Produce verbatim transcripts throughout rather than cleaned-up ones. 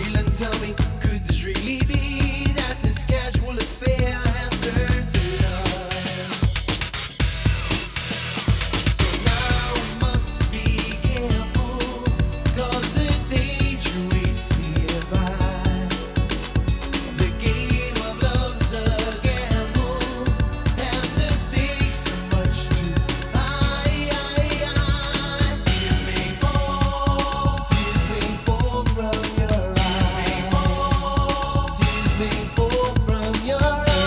real and tell me, could this really be that this casual affair has turned to love? So now we must be careful, 'cause the danger waits nearby. The game of love's a gamble, and the stakes are much too high. Tears may fall, tears may fall from your eyes. Tears may fall from your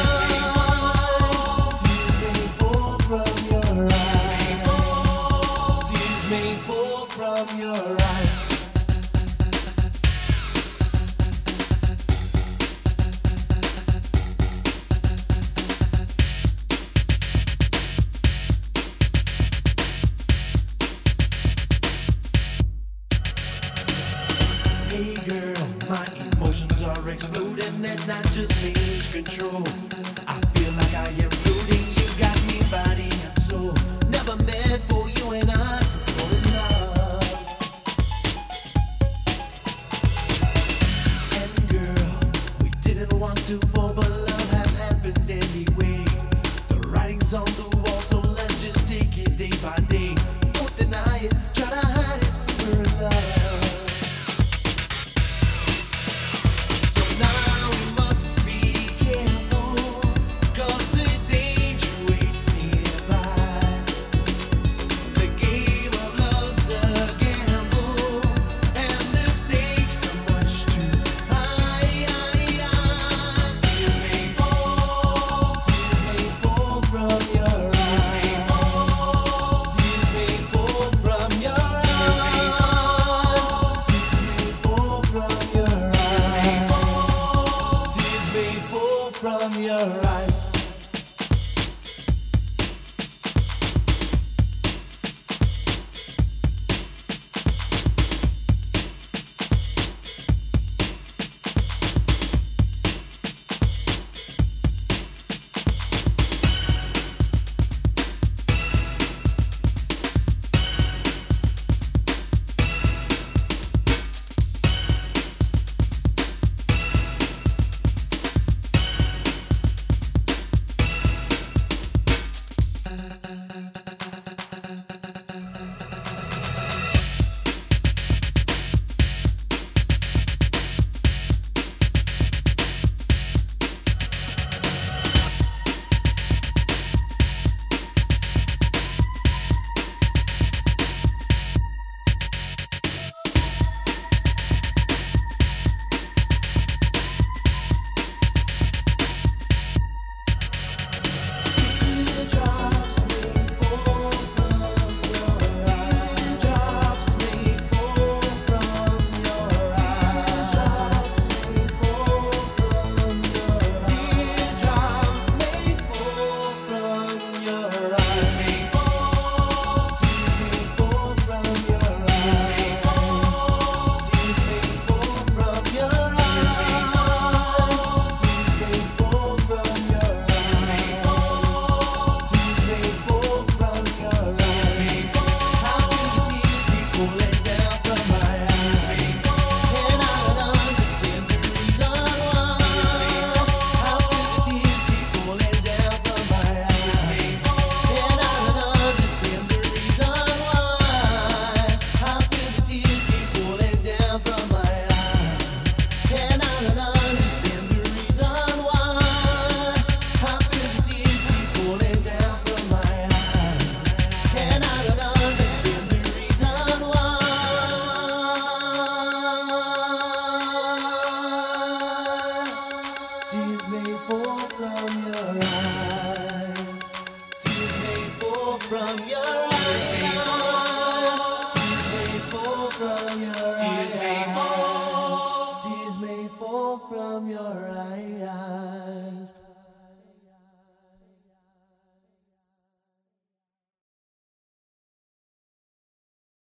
eyes. Tears may fall from your eyes. Tears may fall from your eyes. Hey girl, my emotions are exploding and I just lose control. I feel like I am floating, you got me body and soul. Never meant for you and I to fall in love. And girl, we didn't want to fall, but love has happened anyway. The writing's on the wall, so let's just take it day by day. Don't deny it, try to hide it, we're in love. So now we must be careful, 'cause the danger waits nearby. The game of love's a gamble, and the stakes are much too high. Tears may fall, tears may fall from your eyes. Tears may fall from your eyes. Tears may fall from your eyes. Tears may fall from your eyes. Teardrops may fall from your Teardrops may fall from your Teardrops may fall from your Teardrops may fall from your eyes. May fall, tears may fall from your eyes. Tears may fall from your eyes. Tears may fall from your eyes. Tears may fall from your eyes. How will the tears keep falling down from my eyes? And I don't understand the reason why. How will the tears keep falling down from my eyes? And I don't understand the reason why. How will the tears keep falling down from my eyes? And I don't understand the reason why. How will the tears keep falling down from my eyes? And I don't understand the reason why. Tears may fall from your eyes. Tears may fall from your eyes. Tears may fall from your eyes. Tears may fall from your eyes.